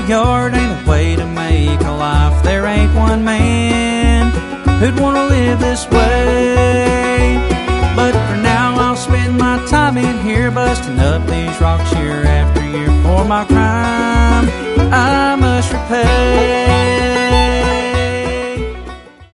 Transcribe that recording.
yard ain't the way to make a life. There ain't one man who'd want to live this way. But for now I'll spend my time in here, busting up these rocks year after year. For my crime I must repay.